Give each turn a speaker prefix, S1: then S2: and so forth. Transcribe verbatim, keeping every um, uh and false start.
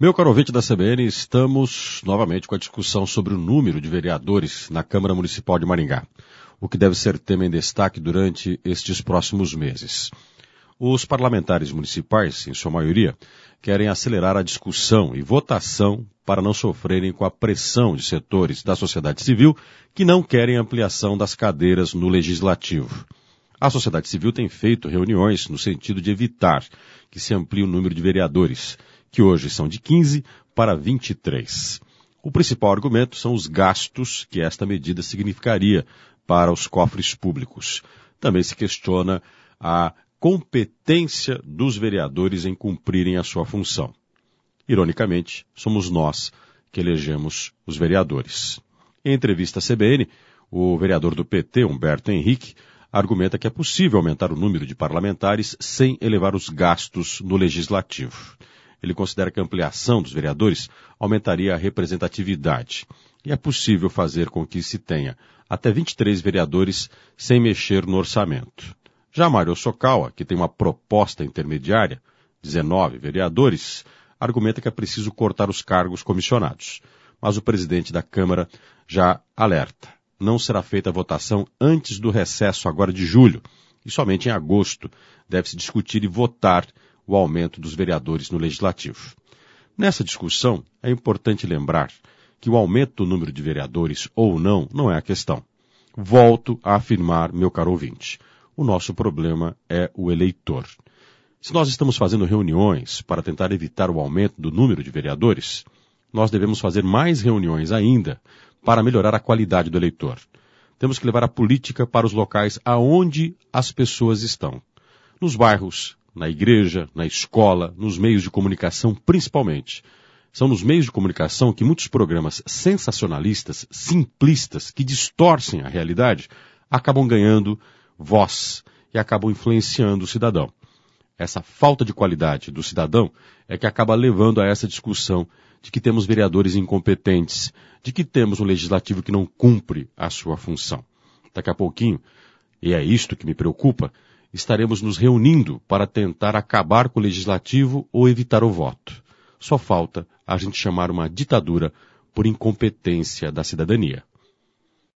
S1: Meu caro ouvinte da C B N, estamos novamente com a discussão sobre o número de vereadores na Câmara Municipal de Maringá, o que deve ser tema em destaque durante estes próximos meses. Os parlamentares municipais, em sua maioria, querem acelerar a discussão e votação para não sofrerem com a pressão de setores da sociedade civil que não querem ampliação das cadeiras no Legislativo. A sociedade civil tem feito reuniões no sentido de evitar que se amplie o número de vereadores, que hoje são de quinze para vinte e três. O principal argumento são os gastos que esta medida significaria para os cofres públicos. Também se questiona a competência dos vereadores em cumprirem a sua função. Ironicamente, somos nós que elegemos os vereadores. Em entrevista à C B N, o vereador do P T, Humberto Henrique, argumenta que é possível aumentar o número de parlamentares sem elevar os gastos no Legislativo. Ele considera que a ampliação dos vereadores aumentaria a representatividade. E é possível fazer com que se tenha até vinte e três vereadores sem mexer no orçamento. Já Mário Sokawa, que tem uma proposta intermediária, dezenove vereadores, argumenta que é preciso cortar os cargos comissionados. Mas o presidente da Câmara já alerta. Não será feita a votação antes do recesso agora de julho, e somente em agosto deve-se discutir e votar o aumento dos vereadores no Legislativo. Nessa discussão, é importante lembrar que o aumento do número de vereadores ou não, não é a questão. Volto a afirmar, meu caro ouvinte, o nosso problema é o eleitor. Se nós estamos fazendo reuniões para tentar evitar o aumento do número de vereadores, nós devemos fazer mais reuniões ainda para melhorar a qualidade do eleitor. Temos que levar a política para os locais aonde as pessoas estão. Nos bairros, na igreja, na escola, nos meios de comunicação principalmente. São nos meios de comunicação que muitos programas sensacionalistas, simplistas, que distorcem a realidade, acabam ganhando voz e acabam influenciando o cidadão. Essa falta de qualidade do cidadão é que acaba levando a essa discussão de que temos vereadores incompetentes, de que temos um legislativo que não cumpre a sua função. Daqui a pouquinho, e é isto que me preocupa, estaremos nos reunindo para tentar acabar com o legislativo ou evitar o voto. Só falta a gente chamar uma ditadura por incompetência da cidadania.